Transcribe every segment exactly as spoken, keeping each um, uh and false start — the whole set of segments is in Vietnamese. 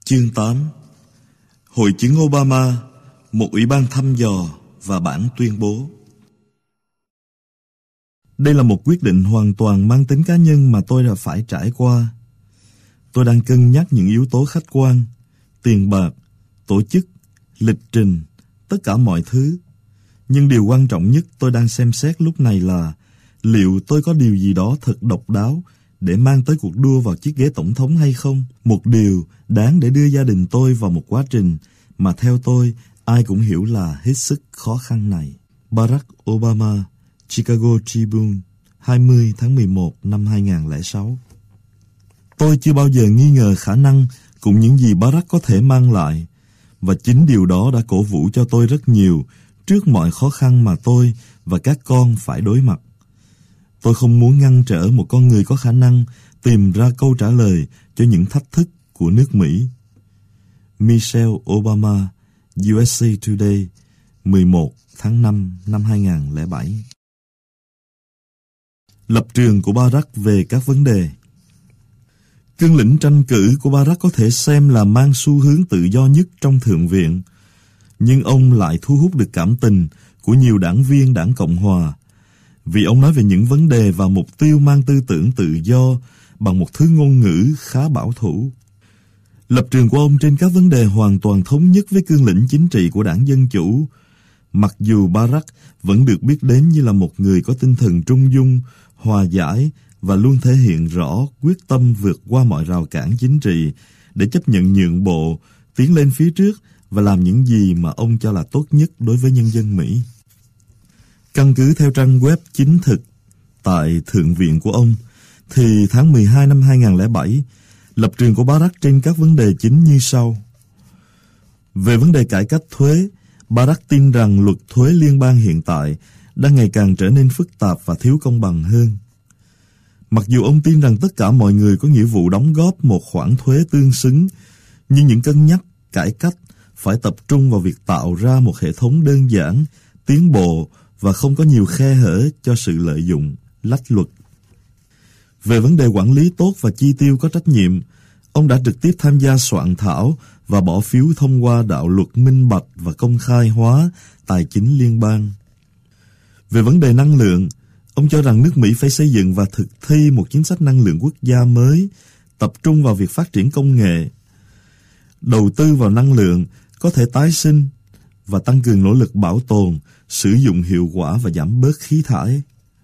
Chương tám. Hội chứng Obama, một ủy ban thăm dò và bản tuyên bố. Đây là một quyết định hoàn toàn mang tính cá nhân mà tôi đã phải trải qua. Tôi đang cân nhắc những yếu tố khách quan, tiền bạc, tổ chức, lịch trình, tất cả mọi thứ. Nhưng điều quan trọng nhất tôi đang xem xét lúc này là liệu tôi có điều gì đó thật độc đáo để mang tới cuộc đua vào chiếc ghế tổng thống hay không. Một điều đáng để đưa gia đình tôi vào một quá trình mà theo tôi ai cũng hiểu là hết sức khó khăn này. Barack Obama, Chicago Tribune, hai mươi tháng mười một năm hai nghìn lẻ sáu. Tôi chưa bao giờ nghi ngờ khả năng cũng những gì Barack có thể mang lại, và chính điều đó đã cổ vũ cho tôi rất nhiều trước mọi khó khăn mà tôi và các con phải đối mặt. Tôi không muốn ngăn trở một con người có khả năng tìm ra câu trả lời cho những thách thức của nước Mỹ. Michelle Obama, u ét a Today, mười một tháng năm năm hai nghìn lẻ bảy. Lập trường của Barack về các vấn đề. Cương lĩnh tranh cử của Barack có thể xem là mang xu hướng tự do nhất trong Thượng viện, nhưng ông lại thu hút được cảm tình của nhiều đảng viên Đảng Cộng Hòa, vì ông nói về những vấn đề và mục tiêu mang tư tưởng tự do bằng một thứ ngôn ngữ khá bảo thủ. Lập trường của ông trên các vấn đề hoàn toàn thống nhất với cương lĩnh chính trị của Đảng Dân Chủ, mặc dù Barack vẫn được biết đến như là một người có tinh thần trung dung, hòa giải và luôn thể hiện rõ quyết tâm vượt qua mọi rào cản chính trị để chấp nhận nhượng bộ, tiến lên phía trước và làm những gì mà ông cho là tốt nhất đối với nhân dân Mỹ. Căn cứ theo trang web chính thực tại Thượng viện của ông, thì tháng mười hai năm hai nghìn lẻ bảy, lập trường của Barack trên các vấn đề chính như sau. Về vấn đề cải cách thuế, Barack tin rằng luật thuế liên bang hiện tại đang ngày càng trở nên phức tạp và thiếu công bằng hơn. Mặc dù ông tin rằng tất cả mọi người có nghĩa vụ đóng góp một khoản thuế tương xứng, nhưng những cân nhắc cải cách phải tập trung vào việc tạo ra một hệ thống đơn giản, tiến bộ và không có nhiều khe hở cho sự lợi dụng, lách luật. Về vấn đề quản lý tốt và chi tiêu có trách nhiệm, ông đã trực tiếp tham gia soạn thảo và bỏ phiếu thông qua đạo luật minh bạch và công khai hóa tài chính liên bang. Về vấn đề năng lượng, ông cho rằng nước Mỹ phải xây dựng và thực thi một chính sách năng lượng quốc gia mới, tập trung vào việc phát triển công nghệ. Đầu tư vào năng lượng có thể tái sinh và tăng cường nỗ lực bảo tồn, sử dụng hiệu quả và giảm bớt khí thải.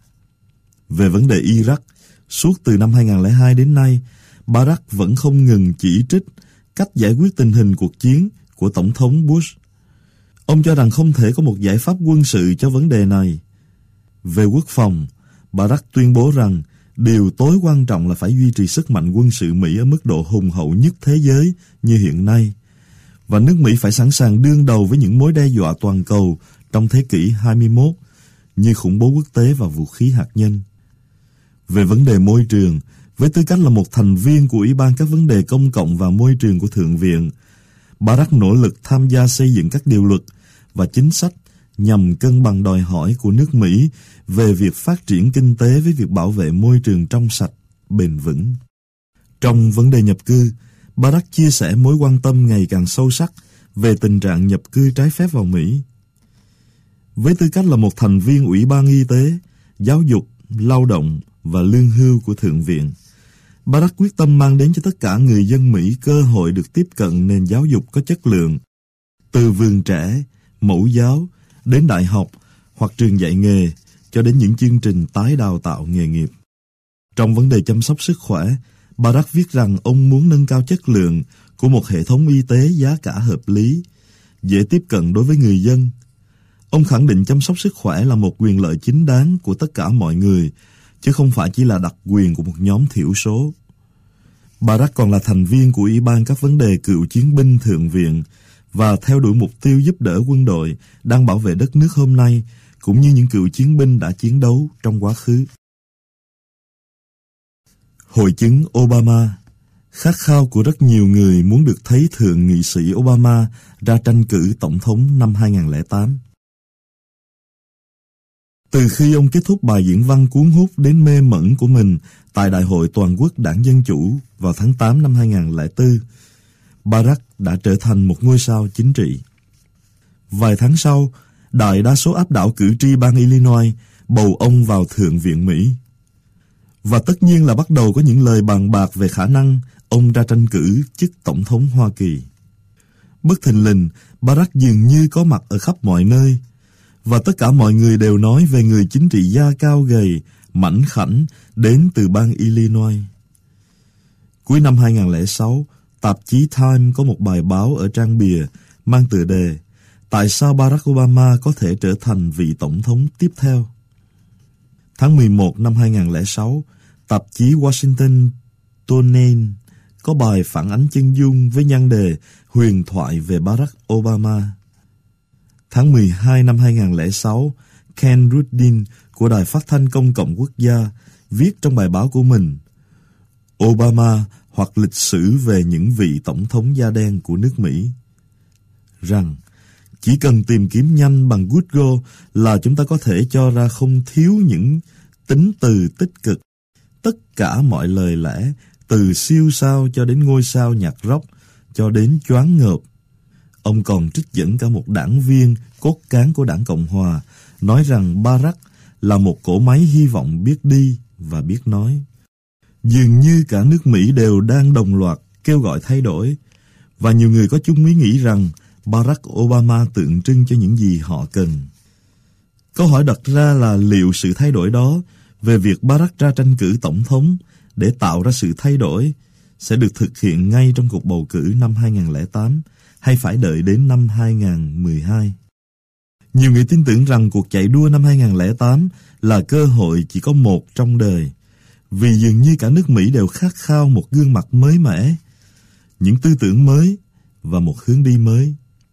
Về vấn đề Iraq, suốt từ năm hai nghìn lẻ hai đến nay, Barack vẫn không ngừng chỉ trích cách giải quyết tình hình cuộc chiến của Tổng thống Bush. Ông cho rằng không thể có một giải pháp quân sự cho vấn đề này. Về quốc phòng, Barack tuyên bố rằng điều tối quan trọng là phải duy trì sức mạnh quân sự Mỹ ở mức độ hùng hậu nhất thế giới như hiện nay, và nước Mỹ phải sẵn sàng đương đầu với những mối đe dọa toàn cầu trong thế kỷ hai mươi mốt như khủng bố quốc tế và vũ khí hạt nhân. Về vấn đề môi trường, với tư cách là một thành viên của Ủy ban các vấn đề công cộng và môi trường của Thượng viện, Barack nỗ lực tham gia xây dựng các điều luật và chính sách nhằm cân bằng đòi hỏi của nước Mỹ về việc phát triển kinh tế với việc bảo vệ môi trường trong sạch, bền vững. Trong vấn đề nhập cư, Barack chia sẻ mối quan tâm ngày càng sâu sắc về tình trạng nhập cư trái phép vào Mỹ. Với tư cách là một thành viên Ủy ban Y tế, Giáo dục, Lao động và Lương hưu của Thượng viện, Barack quyết tâm mang đến cho tất cả người dân Mỹ cơ hội được tiếp cận nền giáo dục có chất lượng, từ vườn trẻ, mẫu giáo, đến đại học hoặc trường dạy nghề, cho đến những chương trình tái đào tạo nghề nghiệp. Trong vấn đề chăm sóc sức khỏe, Barack viết rằng ông muốn nâng cao chất lượng của một hệ thống y tế giá cả hợp lý, dễ tiếp cận đối với người dân. Ông khẳng định chăm sóc sức khỏe là một quyền lợi chính đáng của tất cả mọi người, chứ không phải chỉ là đặc quyền của một nhóm thiểu số. Barack còn là thành viên của Ủy ban các vấn đề cựu chiến binh Thượng viện và theo đuổi mục tiêu giúp đỡ quân đội đang bảo vệ đất nước hôm nay, cũng như những cựu chiến binh đã chiến đấu trong quá khứ. Hội chứng Obama. Khát khao của rất nhiều người muốn được thấy Thượng nghị sĩ Obama ra tranh cử Tổng thống năm hai nghìn lẻ tám. Từ khi ông kết thúc bài diễn văn cuốn hút đến mê mẩn của mình tại Đại hội Toàn quốc Đảng Dân Chủ vào tháng tám năm hai nghìn lẻ bốn, Barack đã trở thành một ngôi sao chính trị. Vài tháng sau, đại đa số áp đảo cử tri bang Illinois bầu ông vào Thượng viện Mỹ. Và tất nhiên là bắt đầu có những lời bàn bạc về khả năng ông ra tranh cử chức Tổng thống Hoa Kỳ. Bất thình lình, Barack dường như có mặt ở khắp mọi nơi, và tất cả mọi người đều nói về người chính trị gia cao gầy, mảnh khảnh đến từ bang Illinois. Cuối năm hai không không sáu, tạp chí Time có một bài báo ở trang bìa mang tựa đề Tại sao Barack Obama có thể trở thành vị tổng thống tiếp theo? Tháng mười một năm hai không không sáu, tạp chí Washington Today có bài phản ánh chân dung với nhan đề Huyền thoại về Barack Obama. Tháng mười hai năm hai không không sáu, Ken Rudin của Đài Phát thanh Công cộng Quốc gia viết trong bài báo của mình Obama hoặc lịch sử về những vị tổng thống da đen của nước Mỹ, rằng chỉ cần tìm kiếm nhanh bằng Google là chúng ta có thể cho ra không thiếu những tính từ tích cực. Tất cả mọi lời lẽ, từ siêu sao cho đến ngôi sao nhạc rock, cho đến choáng ngợp. Ông còn trích dẫn cả một đảng viên cốt cán của đảng Cộng Hòa, nói rằng Barack là một cỗ máy hy vọng biết đi và biết nói. Dường như cả nước Mỹ đều đang đồng loạt kêu gọi thay đổi, và nhiều người có chung ý nghĩ rằng Barack Obama tượng trưng cho những gì họ cần. Câu hỏi đặt ra là liệu sự thay đổi đó về việc Barack ra tranh cử tổng thống để tạo ra sự thay đổi sẽ được thực hiện ngay trong cuộc bầu cử năm hai không không tám hay phải đợi đến năm hai không một hai. Nhiều người tin tưởng rằng cuộc chạy đua năm hai không không tám là cơ hội chỉ có một trong đời, vì dường như cả nước Mỹ đều khát khao một gương mặt mới mẻ, những tư tưởng mới và một hướng đi mới.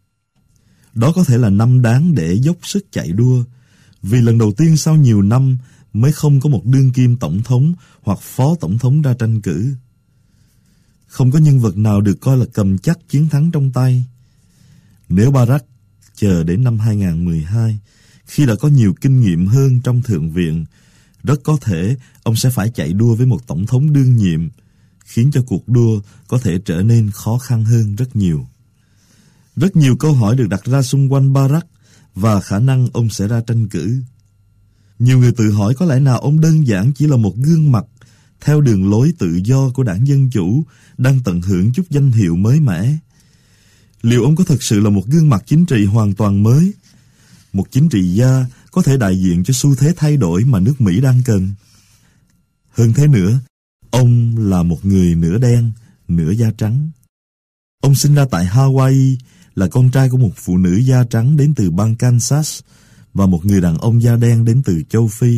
Đó có thể là năm đáng để dốc sức chạy đua, vì lần đầu tiên sau nhiều năm mới không có một đương kim tổng thống hoặc phó tổng thống ra tranh cử. Không có nhân vật nào được coi là cầm chắc chiến thắng trong tay. Nếu Barack chờ đến năm hai không một hai, khi đã có nhiều kinh nghiệm hơn trong Thượng viện, rất có thể ông sẽ phải chạy đua với một tổng thống đương nhiệm, khiến cho cuộc đua có thể trở nên khó khăn hơn rất nhiều. Rất nhiều câu hỏi được đặt ra xung quanh Barack và khả năng ông sẽ ra tranh cử. Nhiều người tự hỏi có lẽ nào ông đơn giản chỉ là một gương mặt theo đường lối tự do của đảng Dân Chủ đang tận hưởng chút danh hiệu mới mẻ. Liệu ông có thực sự là một gương mặt chính trị hoàn toàn mới, một chính trị gia có thể đại diện cho xu thế thay đổi mà nước Mỹ đang cần? Hơn thế nữa, ông là một người nửa đen, nửa da trắng. Ông sinh ra tại Hawaii, là con trai của một phụ nữ da trắng đến từ bang Kansas và một người đàn ông da đen đến từ châu Phi.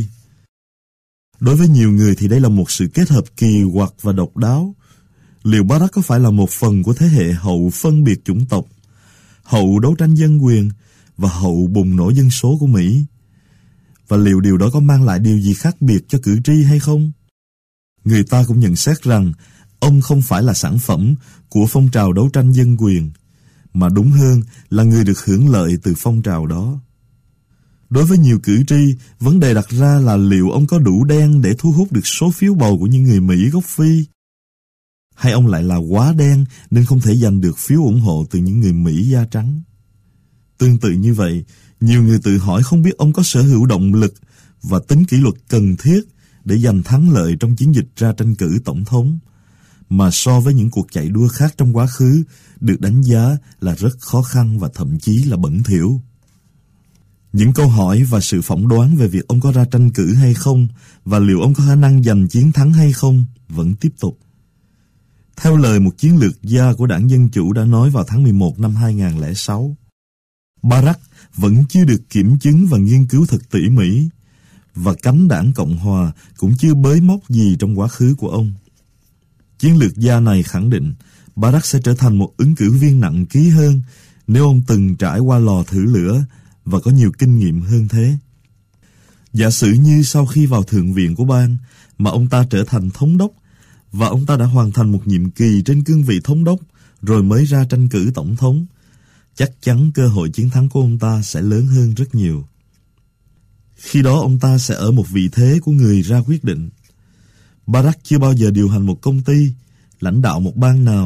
Đối với nhiều người thì đây là một sự kết hợp kỳ quặc và độc đáo. Liệu Barack có phải là một phần của thế hệ hậu phân biệt chủng tộc, hậu đấu tranh dân quyền và hậu bùng nổ dân số của Mỹ? Và liệu điều đó có mang lại điều gì khác biệt cho cử tri hay không? Người ta cũng nhận xét rằng ông không phải là sản phẩm của phong trào đấu tranh dân quyền, mà đúng hơn là người được hưởng lợi từ phong trào đó. Đối với nhiều cử tri, vấn đề đặt ra là liệu ông có đủ đen để thu hút được số phiếu bầu của những người Mỹ gốc Phi, hay ông lại là quá đen nên không thể giành được phiếu ủng hộ từ những người Mỹ da trắng. Tương tự như vậy, nhiều người tự hỏi không biết ông có sở hữu động lực và tính kỷ luật cần thiết để giành thắng lợi trong chiến dịch ra tranh cử tổng thống, mà so với những cuộc chạy đua khác trong quá khứ được đánh giá là rất khó khăn và thậm chí là bẩn thỉu. Những câu hỏi và sự phỏng đoán về việc ông có ra tranh cử hay không và liệu ông có khả năng giành chiến thắng hay không vẫn tiếp tục. Theo lời một chiến lược gia của đảng Dân Chủ đã nói vào tháng mười một năm hai không không sáu, Barack vẫn chưa được kiểm chứng và nghiên cứu thật tỉ mỉ, và cánh đảng Cộng Hòa cũng chưa bới móc gì trong quá khứ của ông. Chiến lược gia này khẳng định Barack sẽ trở thành một ứng cử viên nặng ký hơn nếu ông từng trải qua lò thử lửa và có nhiều kinh nghiệm hơn thế. Giả sử như sau khi vào Thượng viện của bang mà ông ta trở thành thống đốc và ông ta đã hoàn thành một nhiệm kỳ trên cương vị thống đốc rồi mới ra tranh cử tổng thống, chắc chắn cơ hội chiến thắng của ông ta sẽ lớn hơn rất nhiều. Khi đó ông ta sẽ ở một vị thế của người ra quyết định. Barack chưa bao giờ điều hành một công ty, lãnh đạo một bang nào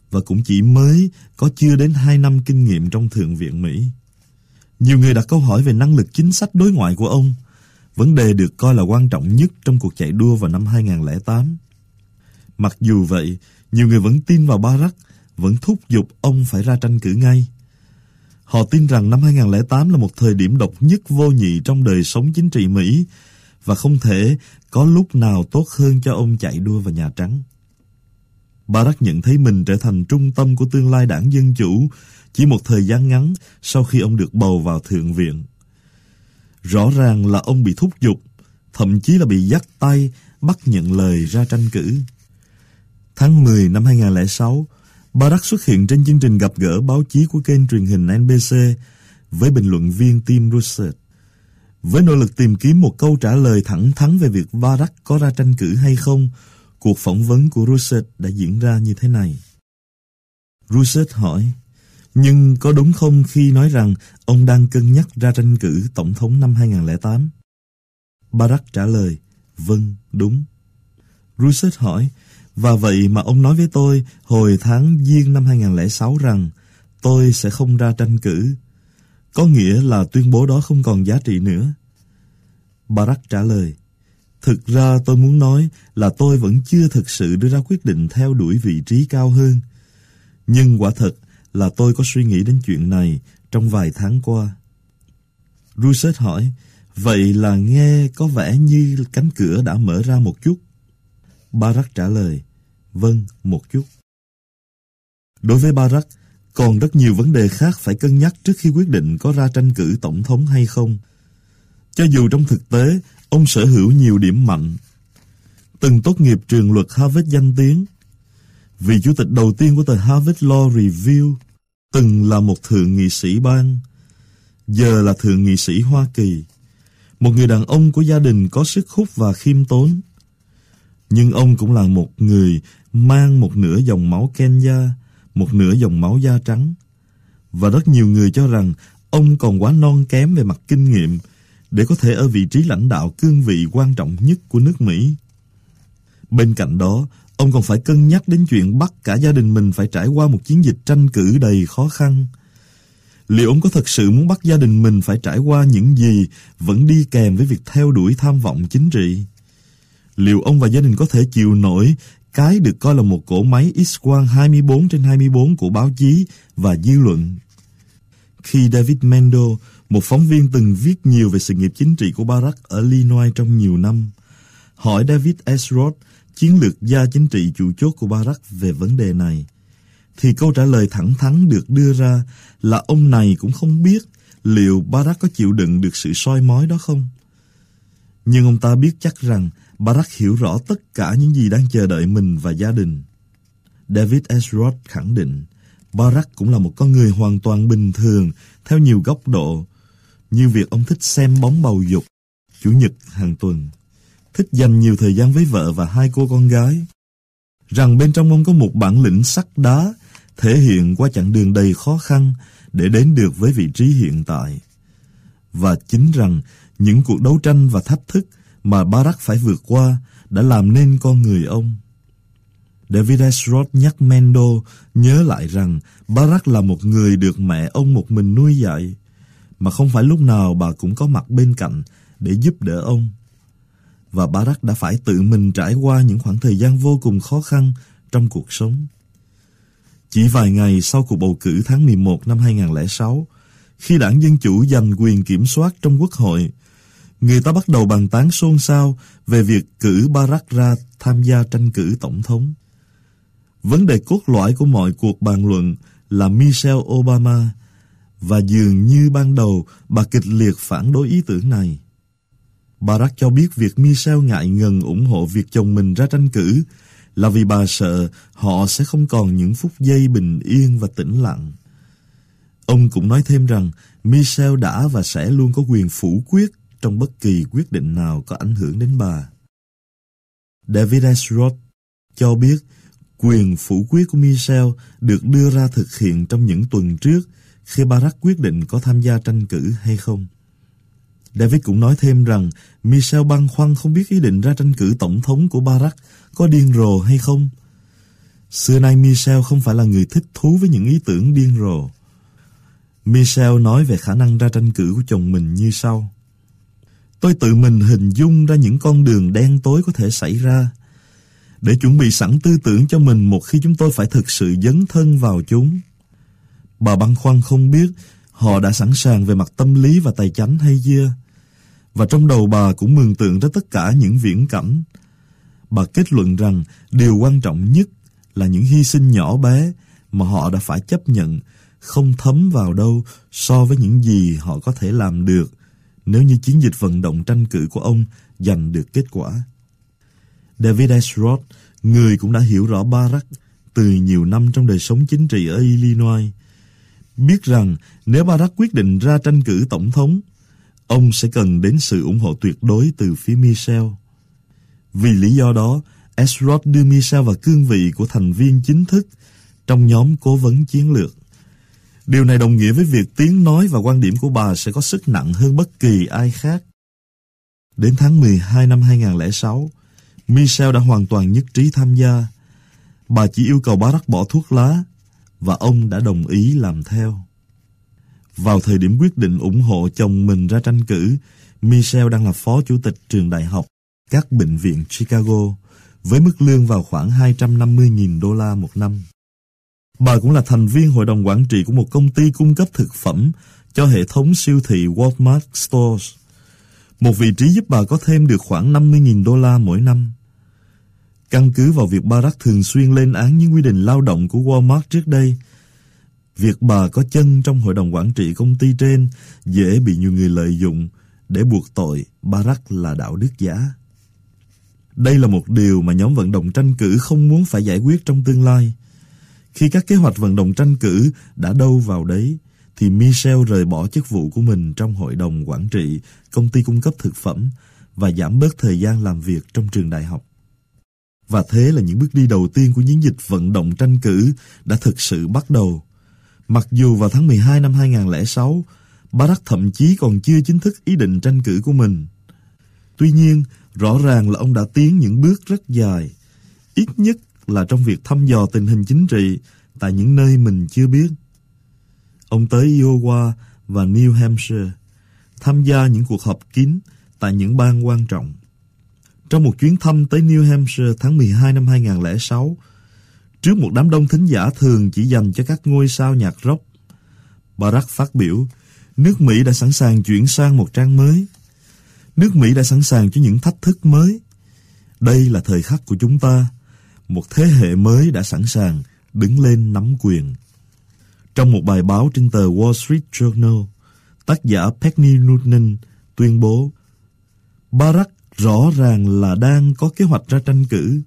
và cũng chỉ mới có chưa đến hai năm kinh nghiệm trong Thượng viện Mỹ. Nhiều người đặt câu hỏi về năng lực chính sách đối ngoại của ông, vấn đề được coi là quan trọng nhất trong cuộc chạy đua vào năm hai không không tám. Mặc dù vậy, nhiều người vẫn tin vào Barack, vẫn thúc giục ông phải ra tranh cử ngay. Họ tin rằng năm hai không không tám là một thời điểm độc nhất vô nhị trong đời sống chính trị Mỹ và không thể có lúc nào tốt hơn cho ông chạy đua vào Nhà Trắng. Barack nhận thấy mình trở thành trung tâm của tương lai đảng Dân Chủ chỉ một thời gian ngắn sau khi ông được bầu vào Thượng viện. Rõ ràng là ông bị thúc giục, thậm chí là bị dắt tay bắt nhận lời ra tranh cử. Tháng mười năm hai không không sáu, Barack xuất hiện trên chương trình gặp gỡ báo chí của kênh truyền hình en bê xê với bình luận viên Tim Russert. Với nỗ lực tìm kiếm một câu trả lời thẳng thắn về việc Barack có ra tranh cử hay không, cuộc phỏng vấn của Russert đã diễn ra như thế này. Russert hỏi, nhưng có đúng không khi nói rằng ông đang cân nhắc ra tranh cử tổng thống năm hai không không tám? Barack trả lời, vâng, đúng. Russert hỏi, và vậy mà ông nói với tôi hồi tháng Giêng năm hai không không sáu rằng tôi sẽ không ra tranh cử. Có nghĩa là tuyên bố đó không còn giá trị nữa. Barack trả lời, thực ra tôi muốn nói là tôi vẫn chưa thực sự đưa ra quyết định theo đuổi vị trí cao hơn. Nhưng quả thật là tôi có suy nghĩ đến chuyện này trong vài tháng qua. Russert hỏi, vậy là nghe có vẻ như cánh cửa đã mở ra một chút. Barack trả lời, vâng, một chút. Đối với Barack, còn rất nhiều vấn đề khác phải cân nhắc trước khi quyết định có ra tranh cử tổng thống hay không. Cho dù trong thực tế, ông sở hữu nhiều điểm mạnh. Từng tốt nghiệp trường luật Harvard danh tiếng, vị chủ tịch đầu tiên của tờ Harvard Law Review, từng là một thượng nghị sĩ bang, giờ là thượng nghị sĩ Hoa Kỳ, một người đàn ông của gia đình có sức hút và khiêm tốn. Nhưng ông cũng là một người mang một nửa dòng máu Kenya, một nửa dòng máu da trắng. Và rất nhiều người cho rằng ông còn quá non kém về mặt kinh nghiệm để có thể ở vị trí lãnh đạo cương vị quan trọng nhất của nước Mỹ. Bên cạnh đó, ông còn phải cân nhắc đến chuyện bắt cả gia đình mình phải trải qua một chiến dịch tranh cử đầy khó khăn. Liệu ông có thật sự muốn bắt gia đình mình phải trải qua những gì vẫn đi kèm với việc theo đuổi tham vọng chính trị? Liệu ông và gia đình có thể chịu nổi cái được coi là một cỗ máy X-quang hai mươi bốn trên hai mươi bốn của báo chí và dư luận? Khi David Mendo, một phóng viên từng viết nhiều về sự nghiệp chính trị của Barack ở Illinois trong nhiều năm, hỏi David S. Roth, chiến lược gia chính trị chủ chốt của Barack về vấn đề này, thì câu trả lời thẳng thắn được đưa ra là ông này cũng không biết liệu Barack có chịu đựng được sự soi mói đó không. Nhưng ông ta biết chắc rằng Barack hiểu rõ tất cả những gì đang chờ đợi mình và gia đình. David S. Roth khẳng định Barack cũng là một con người hoàn toàn bình thường theo nhiều góc độ, như việc ông thích xem bóng bầu dục chủ nhật hàng tuần, thích dành nhiều thời gian với vợ và hai cô con gái, rằng bên trong ông có một bản lĩnh sắt đá thể hiện qua chặng đường đầy khó khăn để đến được với vị trí hiện tại. Và chính rằng những cuộc đấu tranh và thách thức mà Barack phải vượt qua đã làm nên con người ông. David S. Roth nhắc Mendo nhớ lại rằng Barack là một người được mẹ ông một mình nuôi dạy, mà không phải lúc nào bà cũng có mặt bên cạnh để giúp đỡ ông. Và Barack đã phải tự mình trải qua những khoảng thời gian vô cùng khó khăn trong cuộc sống. Chỉ vài ngày sau cuộc bầu cử tháng mười một năm hai không không sáu, khi đảng Dân Chủ giành quyền kiểm soát trong Quốc hội, người ta bắt đầu bàn tán xôn xao về việc cử Barack ra tham gia tranh cử tổng thống. Vấn đề cốt lõi của mọi cuộc bàn luận là Michelle Obama, và dường như ban đầu bà kịch liệt phản đối ý tưởng này. Barack cho biết việc Michelle ngại ngần ủng hộ việc chồng mình ra tranh cử là vì bà sợ họ sẽ không còn những phút giây bình yên và tĩnh lặng. Ông cũng nói thêm rằng Michelle đã và sẽ luôn có quyền phủ quyết trong bất kỳ quyết định nào có ảnh hưởng đến bà. David S. Roth cho biết quyền phủ quyết của Michelle được đưa ra thực hiện trong những tuần trước khi Barack quyết định có tham gia tranh cử hay không. David cũng nói thêm rằng Michelle băn khoăn không biết ý định ra tranh cử tổng thống của Barack có điên rồ hay không. Xưa nay Michelle không phải là người thích thú với những ý tưởng điên rồ. Michelle nói về khả năng ra tranh cử của chồng mình như sau. Tôi tự mình hình dung ra những con đường đen tối có thể xảy ra, để chuẩn bị sẵn tư tưởng cho mình một khi chúng tôi phải thực sự dấn thân vào chúng. Bà băn khoăn không biết họ đã sẵn sàng về mặt tâm lý và tài chánh hay chưa, và trong đầu bà cũng mường tượng ra tất cả những viễn cảnh. Bà kết luận rằng điều quan trọng nhất là những hy sinh nhỏ bé mà họ đã phải chấp nhận không thấm vào đâu so với những gì họ có thể làm được nếu như chiến dịch vận động tranh cử của ông giành được kết quả. David S. Roth, người cũng đã hiểu rõ Barack từ nhiều năm trong đời sống chính trị ở Illinois, biết rằng nếu Barack quyết định ra tranh cử tổng thống, ông sẽ cần đến sự ủng hộ tuyệt đối từ phía Michelle. Vì lý do đó, S. Roth đưa Michelle vào cương vị của thành viên chính thức trong nhóm cố vấn chiến lược. Điều này đồng nghĩa với việc tiếng nói và quan điểm của bà sẽ có sức nặng hơn bất kỳ ai khác. Đến tháng mười hai năm hai nghìn không trăm lẻ sáu, Michelle đã hoàn toàn nhất trí tham gia. Bà chỉ yêu cầu Barack bỏ thuốc lá, và ông đã đồng ý làm theo. Vào thời điểm quyết định ủng hộ chồng mình ra tranh cử, Michelle đang là phó chủ tịch trường đại học các bệnh viện Chicago, với mức lương vào khoảng hai trăm năm mươi nghìn đô la một năm. Bà cũng là thành viên hội đồng quản trị của một công ty cung cấp thực phẩm cho hệ thống siêu thị Walmart Stores, một vị trí giúp bà có thêm được khoảng năm mươi nghìn đô la mỗi năm. Căn cứ vào việc Barack thường xuyên lên án những quy định lao động của Walmart trước đây, việc bà có chân trong hội đồng quản trị công ty trên dễ bị nhiều người lợi dụng để buộc tội Barack là đạo đức giả. Đây là một điều mà nhóm vận động tranh cử không muốn phải giải quyết trong tương lai. Khi các kế hoạch vận động tranh cử đã đâu vào đấy, thì Michelle rời bỏ chức vụ của mình trong hội đồng quản trị công ty cung cấp thực phẩm và giảm bớt thời gian làm việc trong trường đại học. Và thế là những bước đi đầu tiên của chiến dịch vận động tranh cử đã thực sự bắt đầu. Mặc dù vào tháng mười hai năm hai nghìn không trăm lẻ sáu, Barack thậm chí còn chưa chính thức ý định tranh cử của mình. Tuy nhiên, rõ ràng là ông đã tiến những bước rất dài, ít nhất là trong việc thăm dò tình hình chính trị tại những nơi mình chưa biết. Ông tới Iowa và New Hampshire, tham gia những cuộc họp kín tại những bang quan trọng. Trong một chuyến thăm tới New Hampshire tháng mười hai năm hai nghìn không trăm lẻ sáu, trước một đám đông thính giả thường chỉ dành cho các ngôi sao nhạc rock, Barack phát biểu, nước Mỹ đã sẵn sàng chuyển sang một trang mới. Nước Mỹ đã sẵn sàng cho những thách thức mới. Đây là thời khắc của chúng ta. Một thế hệ mới đã sẵn sàng đứng lên nắm quyền. Trong một bài báo trên tờ Wall Street Journal, tác giả Penny Noonan tuyên bố, Barack rõ ràng là đang có kế hoạch ra tranh cử.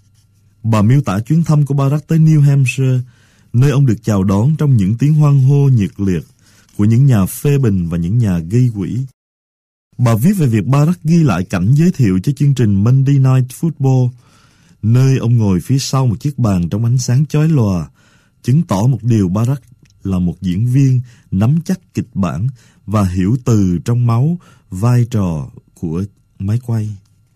Bà miêu tả chuyến thăm của Barack tới New Hampshire, nơi ông được chào đón trong những tiếng hoan hô nhiệt liệt của những nhà phê bình và những nhà gây quỹ. Bà viết về việc Barack ghi lại cảnh giới thiệu cho chương trình Monday Night Football, nơi ông ngồi phía sau một chiếc bàn trong ánh sáng chói lòa, chứng tỏ một điều Barack là một diễn viên nắm chắc kịch bản và hiểu từ trong máu vai trò của máy quay.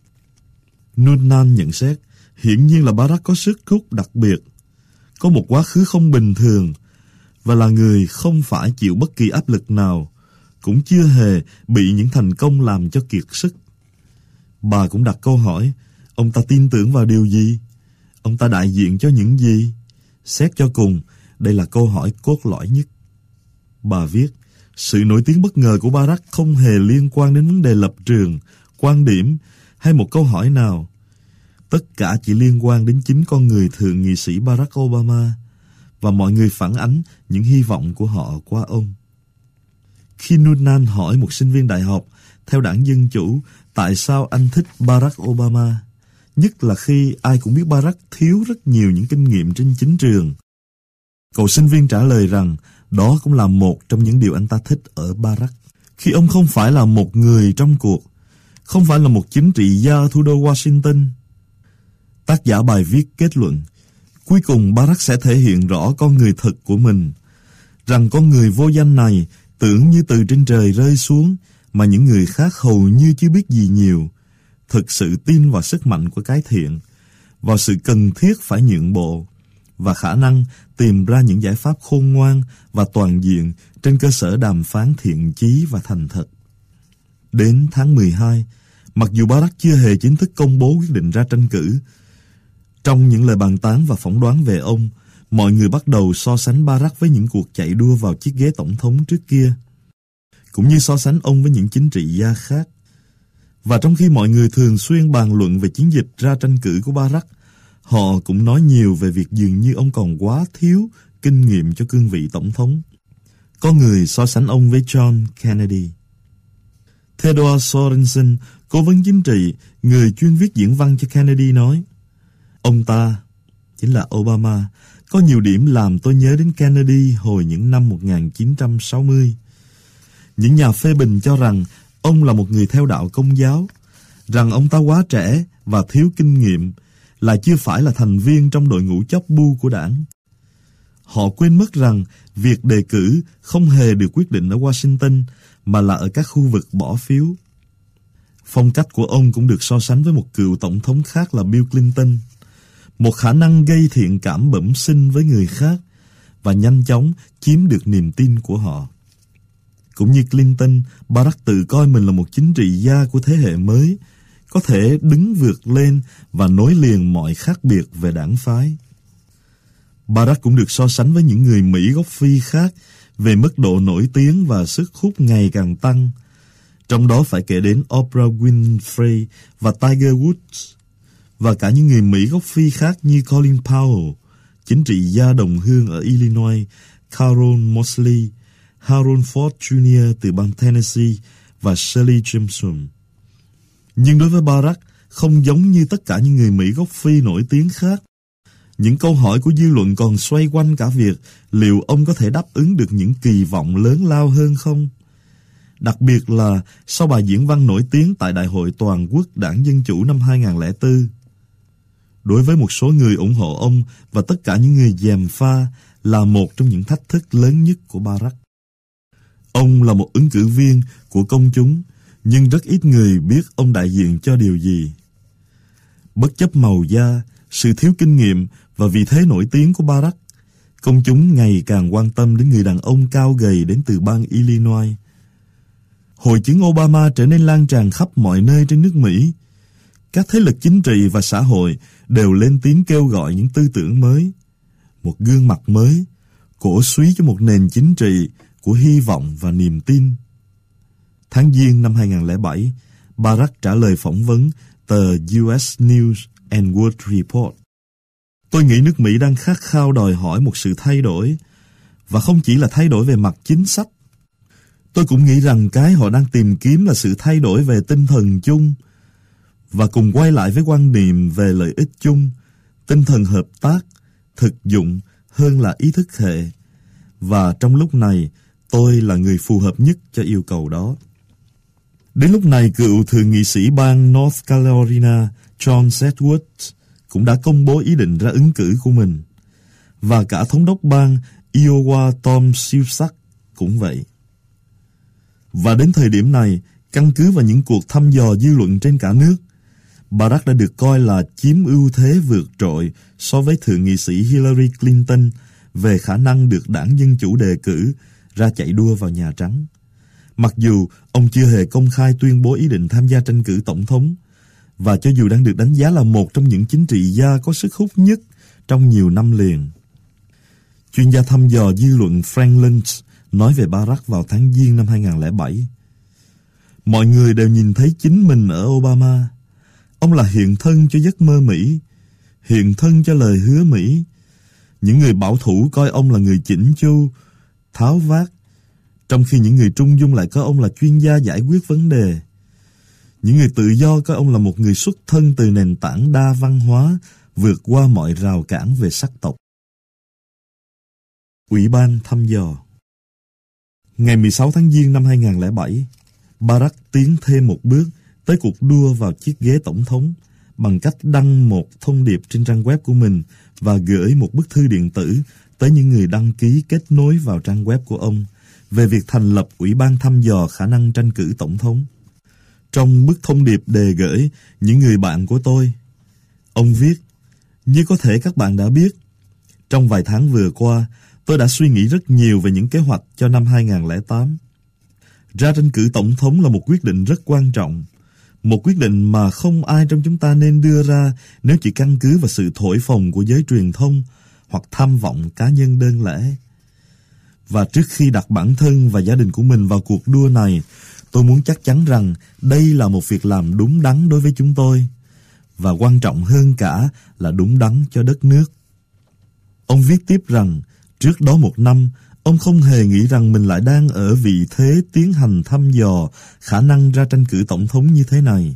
Noonan nhận xét, hiển nhiên là Barack có sức hút đặc biệt, có một quá khứ không bình thường, và là người không phải chịu bất kỳ áp lực nào, cũng chưa hề bị những thành công làm cho kiệt sức. Bà cũng đặt câu hỏi, ông ta tin tưởng vào điều gì? Ông ta đại diện cho những gì? Xét cho cùng, đây là câu hỏi cốt lõi nhất. Bà viết, sự nổi tiếng bất ngờ của Barack không hề liên quan đến vấn đề lập trường, quan điểm hay một câu hỏi nào. Tất cả chỉ liên quan đến chính con người thượng nghị sĩ Barack Obama, và mọi người phản ánh những hy vọng của họ qua ông. Khi Noonan hỏi một sinh viên đại học theo đảng Dân Chủ tại sao anh thích Barack Obama, nhất là khi ai cũng biết Barack thiếu rất nhiều những kinh nghiệm trên chính trường, cậu sinh viên trả lời rằng đó cũng là một trong những điều anh ta thích ở Barack. Khi ông không phải là một người trong cuộc, không phải là một chính trị gia ở thủ đô Washington. Tác giả bài viết kết luận, cuối cùng Barack sẽ thể hiện rõ con người thực của mình, rằng con người vô danh này tưởng như từ trên trời rơi xuống, mà những người khác hầu như chưa biết gì nhiều, thực sự tin vào sức mạnh của cái thiện, vào sự cần thiết phải nhượng bộ, và khả năng tìm ra những giải pháp khôn ngoan và toàn diện trên cơ sở đàm phán thiện chí và thành thật. Đến tháng mười hai, mặc dù Barack chưa hề chính thức công bố quyết định ra tranh cử, trong những lời bàn tán và phỏng đoán về ông, mọi người bắt đầu so sánh Barack với những cuộc chạy đua vào chiếc ghế tổng thống trước kia, cũng như so sánh ông với những chính trị gia khác. Và trong khi mọi người thường xuyên bàn luận về chiến dịch ra tranh cử của Barack, họ cũng nói nhiều về việc dường như ông còn quá thiếu kinh nghiệm cho cương vị tổng thống. Có người so sánh ông với John Kennedy. Theodore Sorensen, cố vấn chính trị, người chuyên viết diễn văn cho Kennedy nói, ông ta, chính là Obama, có nhiều điểm làm tôi nhớ đến Kennedy hồi những năm một nghìn chín trăm sáu mươi. Những nhà phê bình cho rằng ông là một người theo đạo Công giáo, rằng ông ta quá trẻ và thiếu kinh nghiệm, là chưa phải là thành viên trong đội ngũ chóp bu của đảng. Họ quên mất rằng việc đề cử không hề được quyết định ở Washington, mà là ở các khu vực bỏ phiếu. Phong cách của ông cũng được so sánh với một cựu tổng thống khác là Bill Clinton, một khả năng gây thiện cảm bẩm sinh với người khác và nhanh chóng chiếm được niềm tin của họ. Cũng như Clinton, Barack tự coi mình là một chính trị gia của thế hệ mới, có thể đứng vượt lên và nối liền mọi khác biệt về đảng phái. Barack cũng được so sánh với những người Mỹ gốc Phi khác về mức độ nổi tiếng và sức hút ngày càng tăng. Trong đó phải kể đến Oprah Winfrey và Tiger Woods, và cả những người Mỹ gốc Phi khác như Colin Powell, chính trị gia đồng hương ở Illinois, Carol Mosley, Harold Ford Junior từ bang Tennessee và Shirley Chisholm. Nhưng đối với Barack, không giống như tất cả những người Mỹ gốc Phi nổi tiếng khác, những câu hỏi của dư luận còn xoay quanh cả việc liệu ông có thể đáp ứng được những kỳ vọng lớn lao hơn không. Đặc biệt là sau bài diễn văn nổi tiếng tại Đại hội Toàn quốc Đảng Dân Chủ năm hai nghìn lẻ bốn. Đối với một số người ủng hộ ông và tất cả những người gièm pha là một trong những thách thức lớn nhất của Barack. Ông là một ứng cử viên của công chúng, nhưng rất ít người biết ông đại diện cho điều gì. Bất chấp màu da, sự thiếu kinh nghiệm và vị thế nổi tiếng của Barack, công chúng ngày càng quan tâm đến người đàn ông cao gầy đến từ bang Illinois. Hội chứng Obama trở nên lan tràn khắp mọi nơi trên nước Mỹ. Các thế lực chính trị và xã hội đều lên tiếng kêu gọi những tư tưởng mới, một gương mặt mới, cổ suý cho một nền chính trị của hy vọng và niềm tin. Tháng Giêng năm hai nghìn lẻ bảy, Barack trả lời phỏng vấn tờ u ét News and World Report. Tôi nghĩ nước Mỹ đang khát khao đòi hỏi một sự thay đổi, và không chỉ là thay đổi về mặt chính sách. Tôi cũng nghĩ rằng cái họ đang tìm kiếm là sự thay đổi về tinh thần chung, và cùng quay lại với quan niệm về lợi ích chung, tinh thần hợp tác, thực dụng hơn là ý thức hệ. Và trong lúc này, tôi là người phù hợp nhất cho yêu cầu đó. Đến lúc này, cựu thượng nghị sĩ bang North Carolina John Sedgwick cũng đã công bố ý định ra ứng cử của mình. Và cả thống đốc bang Iowa Tom Vilsack cũng vậy. Và đến thời điểm này, căn cứ vào những cuộc thăm dò dư luận trên cả nước, Barack đã được coi là chiếm ưu thế vượt trội so với thượng nghị sĩ Hillary Clinton về khả năng được đảng Dân Chủ đề cử ra chạy đua vào Nhà Trắng. Mặc dù ông chưa hề công khai tuyên bố ý định tham gia tranh cử tổng thống, và cho dù đang được đánh giá là một trong những chính trị gia có sức hút nhất trong nhiều năm liền. Chuyên gia thăm dò dư luận Frank Luntz nói về Barack vào tháng Giêng năm hai nghìn lẻ bảy. Mọi người đều nhìn thấy chính mình ở Obama. Ông là hiện thân cho giấc mơ Mỹ, hiện thân cho lời hứa Mỹ. Những người bảo thủ coi ông là người chỉnh chu, tháo vát, trong khi những người trung dung lại coi ông là chuyên gia giải quyết vấn đề. Những người tự do coi ông là một người xuất thân từ nền tảng đa văn hóa, vượt qua mọi rào cản về sắc tộc. Ủy ban thăm dò. Ngày mười sáu tháng Giêng năm hai nghìn lẻ bảy, Barack tiến thêm một bước tới cuộc đua vào chiếc ghế tổng thống bằng cách đăng một thông điệp trên trang web của mình và gửi một bức thư điện tử tới những người đăng ký kết nối vào trang web của ông về việc thành lập Ủy ban thăm dò khả năng tranh cử tổng thống. Trong bức thông điệp đề gửi những người bạn của tôi, ông viết, như có thể các bạn đã biết, Trong vài tháng vừa qua, tôi đã suy nghĩ rất nhiều về những kế hoạch cho năm hai không không tám. Ra tranh cử tổng thống là một quyết định rất quan trọng. Một quyết định mà không ai trong chúng ta nên đưa ra nếu chỉ căn cứ vào sự thổi phồng của giới truyền thông hoặc tham vọng cá nhân đơn lẻ. Và trước khi đặt bản thân và gia đình của mình vào cuộc đua này, tôi muốn chắc chắn rằng đây là một việc làm đúng đắn đối với chúng tôi, và quan trọng hơn cả là đúng đắn cho đất nước. Ông viết tiếp rằng, trước đó một năm, ông không hề nghĩ rằng mình lại đang ở vị thế tiến hành thăm dò khả năng ra tranh cử tổng thống như thế này.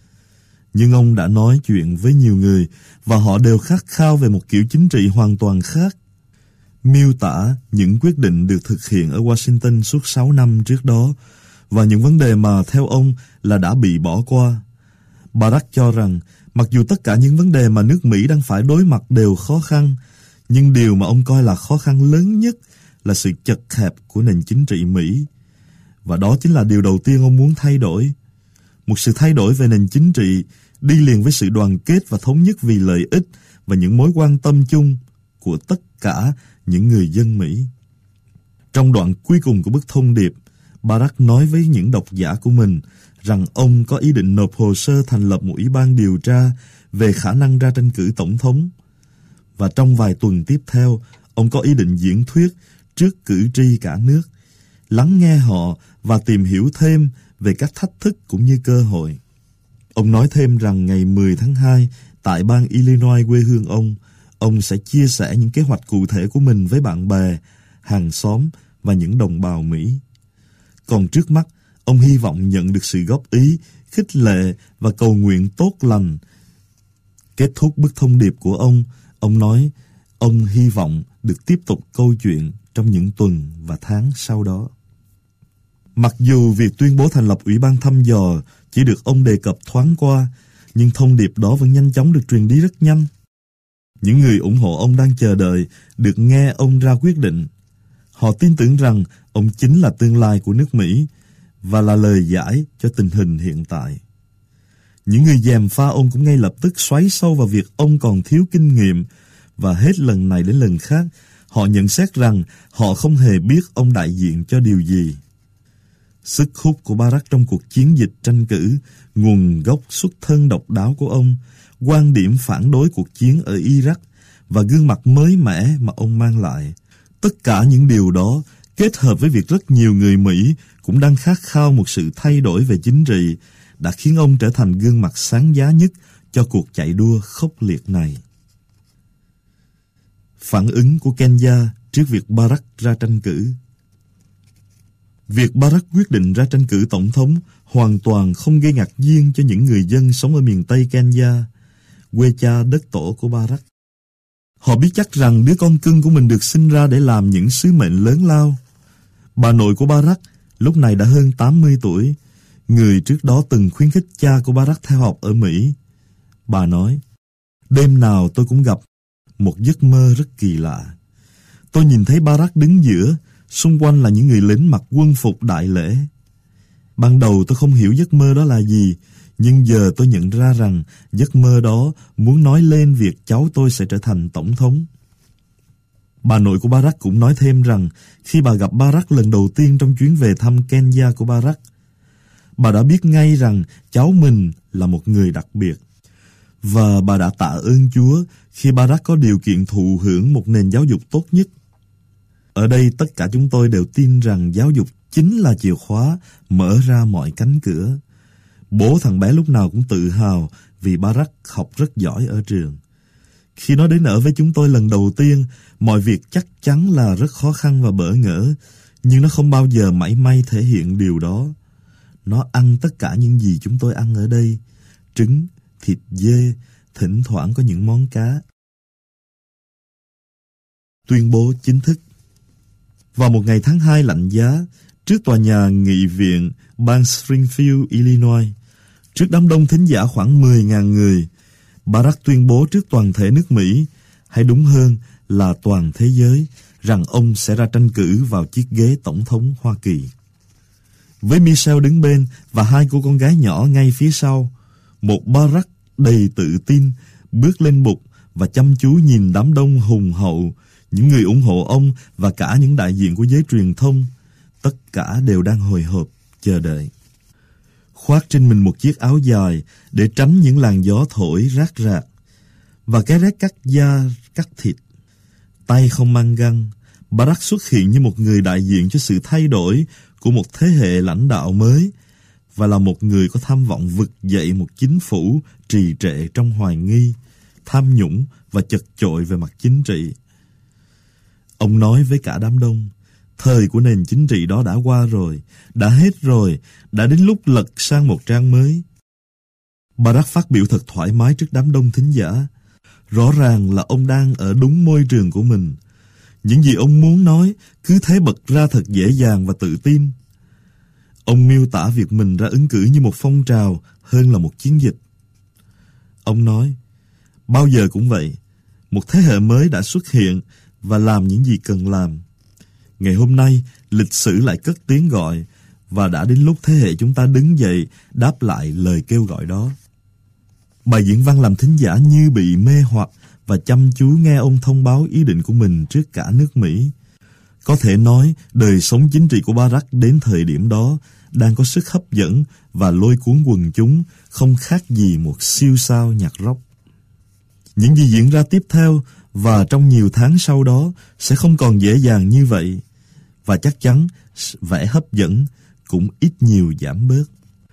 Nhưng ông đã nói chuyện với nhiều người, và họ đều khát khao về một kiểu chính trị hoàn toàn khác. Miêu tả những quyết định được thực hiện ở Washington suốt sáu năm trước đó, và những vấn đề mà theo ông là đã bị bỏ qua. Barack cho rằng, mặc dù tất cả những vấn đề mà nước Mỹ đang phải đối mặt đều khó khăn, nhưng điều mà ông coi là khó khăn lớn nhất là sự chật hẹp của nền chính trị Mỹ. Và đó chính là điều đầu tiên ông muốn thay đổi. Một sự thay đổi về nền chính trị đi liền với sự đoàn kết và thống nhất vì lợi ích và những mối quan tâm chung của tất cả những người dân Mỹ. Trong đoạn cuối cùng của bức thông điệp, Barack nói với những độc giả của mình rằng ông có ý định nộp hồ sơ thành lập một ủy ban điều tra về khả năng ra tranh cử tổng thống. Và trong vài tuần tiếp theo, ông có ý định diễn thuyết trước cử tri cả nước, lắng nghe họ và tìm hiểu thêm về các thách thức cũng như cơ hội. Ông nói thêm rằng ngày mười tháng hai, tại bang Illinois quê hương ông, ông sẽ chia sẻ những kế hoạch cụ thể của mình với bạn bè, hàng xóm và những đồng bào Mỹ. Còn trước mắt, ông hy vọng nhận được sự góp ý, khích lệ và cầu nguyện tốt lành. Kết thúc bức thông điệp của ông, ông nói ông hy vọng được tiếp tục câu chuyện trong những tuần và tháng sau đó. Mặc dù việc tuyên bố thành lập ủy ban thăm dò chỉ được ông đề cập thoáng qua, nhưng thông điệp đó vẫn nhanh chóng được truyền đi rất nhanh. Những người ủng hộ ông đang chờ đợi được nghe ông ra quyết định. Họ tin tưởng rằng ông chính là tương lai của nước Mỹ và là lời giải cho tình hình hiện tại. Những người gièm pha ông cũng ngay lập tức xoáy sâu vào việc ông còn thiếu kinh nghiệm, và hết lần này đến lần khác, họ nhận xét rằng họ không hề biết ông đại diện cho điều gì. Sức hút của Barack trong cuộc chiến dịch tranh cử, nguồn gốc xuất thân độc đáo của ông, quan điểm phản đối cuộc chiến ở Iraq và gương mặt mới mẻ mà ông mang lại. Tất cả những điều đó kết hợp với việc rất nhiều người Mỹ cũng đang khát khao một sự thay đổi về chính trị đã khiến ông trở thành gương mặt sáng giá nhất cho cuộc chạy đua khốc liệt này. Phản ứng của Kenya trước việc Barack ra tranh cử. Việc Barack quyết định ra tranh cử tổng thống hoàn toàn không gây ngạc nhiên cho những người dân sống ở miền Tây Kenya, quê cha đất tổ của Barack. Họ biết chắc rằng đứa con cưng của mình được sinh ra để làm những sứ mệnh lớn lao. Bà nội của Barack lúc này đã hơn tám mươi tuổi, người trước đó từng khuyến khích cha của Barack theo học ở Mỹ. Bà nói, đêm nào tôi cũng gặp một giấc mơ rất kỳ lạ. Tôi nhìn thấy Barack đứng giữa, xung quanh là những người lính mặc quân phục đại lễ. Ban đầu tôi không hiểu giấc mơ đó là gì, nhưng giờ tôi nhận ra rằng giấc mơ đó muốn nói lên việc cháu tôi sẽ trở thành tổng thống. Bà nội của Barack cũng nói thêm rằng khi bà gặp Barack lần đầu tiên trong chuyến về thăm Kenya của Barack, bà đã biết ngay rằng cháu mình là một người đặc biệt. Và bà đã tạ ơn Chúa khi Barack có điều kiện thụ hưởng một nền giáo dục tốt nhất. Ở đây tất cả chúng tôi đều tin rằng giáo dục chính là chìa khóa mở ra mọi cánh cửa. Bố thằng bé lúc nào cũng tự hào vì Barack học rất giỏi ở trường. Khi nó đến ở với chúng tôi lần đầu tiên, mọi việc chắc chắn là rất khó khăn và bỡ ngỡ, nhưng nó không bao giờ mảy may thể hiện điều đó. Nó ăn tất cả những gì chúng tôi ăn ở đây, trứng, thịt dê, thỉnh thoảng có những món cá. Tuyên bố chính thức. Vào một ngày tháng hai lạnh giá, trước tòa nhà nghị viện bang Springfield, Illinois, trước đám đông thính giả khoảng mười nghìn người, Barack tuyên bố trước toàn thể nước Mỹ, hay đúng hơn là toàn thế giới, rằng ông sẽ ra tranh cử vào chiếc ghế tổng thống Hoa Kỳ. Với Michelle đứng bên và hai cô con gái nhỏ ngay phía sau, một Barack đầy tự tin bước lên bục và chăm chú nhìn đám đông hùng hậu, những người ủng hộ ông và cả những đại diện của giới truyền thông. Tất cả đều đang hồi hộp, chờ đợi. Khoác trên mình một chiếc áo dài để tránh những làn gió thổi rát rạc, và cái rét cắt da, cắt thịt. Tay không mang găng, Barack xuất hiện như một người đại diện cho sự thay đổi của một thế hệ lãnh đạo mới, và là một người có tham vọng vực dậy một chính phủ trì trệ trong hoài nghi, tham nhũng và chật chội về mặt chính trị. Ông nói với cả đám đông, thời của nền chính trị đó đã qua rồi, đã hết rồi, đã đến lúc lật sang một trang mới. Barack phát biểu thật thoải mái trước đám đông thính giả. Rõ ràng là ông đang ở đúng môi trường của mình. Những gì ông muốn nói cứ thế bật ra thật dễ dàng và tự tin. Ông miêu tả việc mình ra ứng cử như một phong trào hơn là một chiến dịch. Ông nói, bao giờ cũng vậy, một thế hệ mới đã xuất hiện và làm những gì cần làm. Ngày hôm nay, lịch sử lại cất tiếng gọi, và đã đến lúc thế hệ chúng ta đứng dậy đáp lại lời kêu gọi đó. Bài diễn văn làm thính giả như bị mê hoặc và chăm chú nghe ông thông báo ý định của mình trước cả nước Mỹ. Có thể nói, đời sống chính trị của Barack đến thời điểm đó đang có sức hấp dẫn và lôi cuốn quần chúng, không khác gì một siêu sao nhạc rock. Những gì diễn ra tiếp theo và trong nhiều tháng sau đó sẽ không còn dễ dàng như vậy, và chắc chắn vẻ hấp dẫn cũng ít nhiều giảm bớt.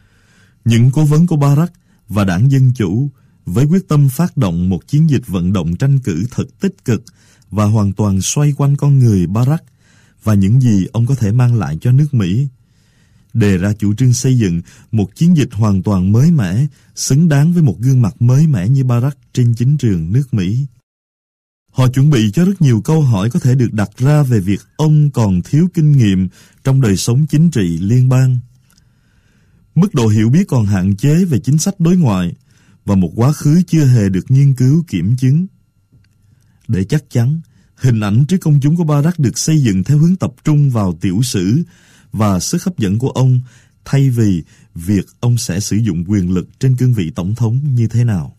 Những cố vấn của Barack và đảng Dân Chủ với quyết tâm phát động một chiến dịch vận động tranh cử thật tích cực và hoàn toàn xoay quanh con người Barack và những gì ông có thể mang lại cho nước Mỹ, đề ra chủ trương xây dựng một chiến dịch hoàn toàn mới mẻ, xứng đáng với một gương mặt mới mẻ như Barack trên chính trường nước Mỹ. Họ chuẩn bị cho rất nhiều câu hỏi có thể được đặt ra về việc ông còn thiếu kinh nghiệm trong đời sống chính trị liên bang, mức độ hiểu biết còn hạn chế về chính sách đối ngoại, và một quá khứ chưa hề được nghiên cứu kiểm chứng. Để chắc chắn, hình ảnh trước công chúng của Barack được xây dựng theo hướng tập trung vào tiểu sử và sức hấp dẫn của ông, thay vì việc ông sẽ sử dụng quyền lực trên cương vị tổng thống như thế nào.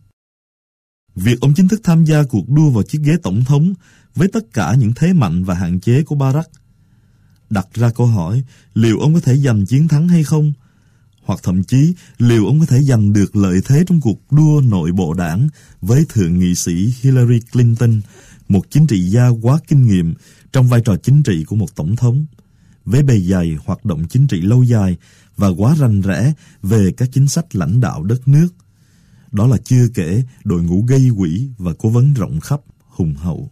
Việc ông chính thức tham gia cuộc đua vào chiếc ghế tổng thống với tất cả những thế mạnh và hạn chế của Barack đặt ra câu hỏi liệu ông có thể giành chiến thắng hay không, hoặc thậm chí liệu ông có thể giành được lợi thế trong cuộc đua nội bộ đảng với thượng nghị sĩ Hillary Clinton, một chính trị gia quá kinh nghiệm trong vai trò chính trị của một tổng thống, với bề dày hoạt động chính trị lâu dài và quá rành rẽ về các chính sách lãnh đạo đất nước. Đó là chưa kể đội ngũ gây quỹ và cố vấn rộng khắp, hùng hậu.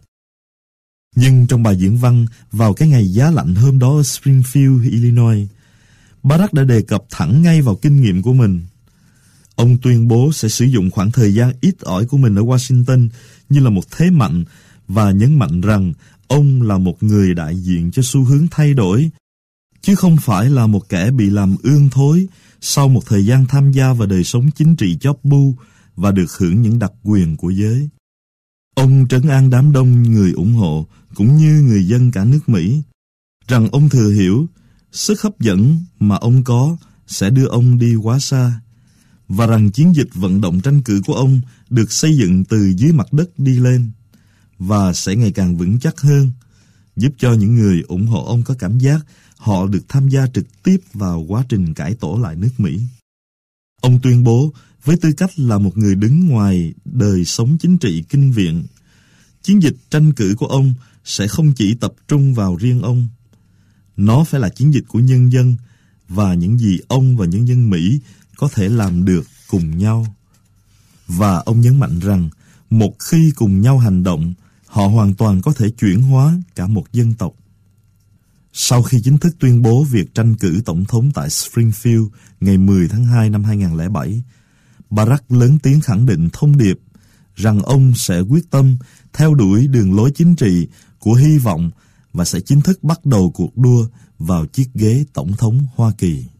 Nhưng trong bài diễn văn vào cái ngày giá lạnh hôm đó ở Springfield, Illinois, Barack đã đề cập thẳng ngay vào kinh nghiệm của mình. Ông tuyên bố sẽ sử dụng khoảng thời gian ít ỏi của mình ở Washington như là một thế mạnh, và nhấn mạnh rằng ông là một người đại diện cho xu hướng thay đổi, chứ không phải là một kẻ bị làm ương thối sau một thời gian tham gia vào đời sống chính trị chóp bu và được hưởng những đặc quyền của giới. Ông trấn an đám đông người ủng hộ cũng như người dân cả nước Mỹ rằng ông thừa hiểu sức hấp dẫn mà ông có sẽ đưa ông đi quá xa, và rằng chiến dịch vận động tranh cử của ông được xây dựng từ dưới mặt đất đi lên và sẽ ngày càng vững chắc hơn, giúp cho những người ủng hộ ông có cảm giác họ được tham gia trực tiếp vào quá trình cải tổ lại nước Mỹ. Ông tuyên bố với tư cách là một người đứng ngoài đời sống chính trị kinh viện, chiến dịch tranh cử của ông sẽ không chỉ tập trung vào riêng ông. Nó phải là chiến dịch của nhân dân và những gì ông và nhân dân Mỹ có thể làm được cùng nhau. Và ông nhấn mạnh rằng một khi cùng nhau hành động, họ hoàn toàn có thể chuyển hóa cả một dân tộc. Sau khi chính thức tuyên bố việc tranh cử tổng thống tại Springfield ngày mười tháng hai năm hai nghìn không trăm lẻ bảy, Barack lớn tiếng khẳng định thông điệp rằng ông sẽ quyết tâm theo đuổi đường lối chính trị của hy vọng và sẽ chính thức bắt đầu cuộc đua vào chiếc ghế tổng thống Hoa Kỳ.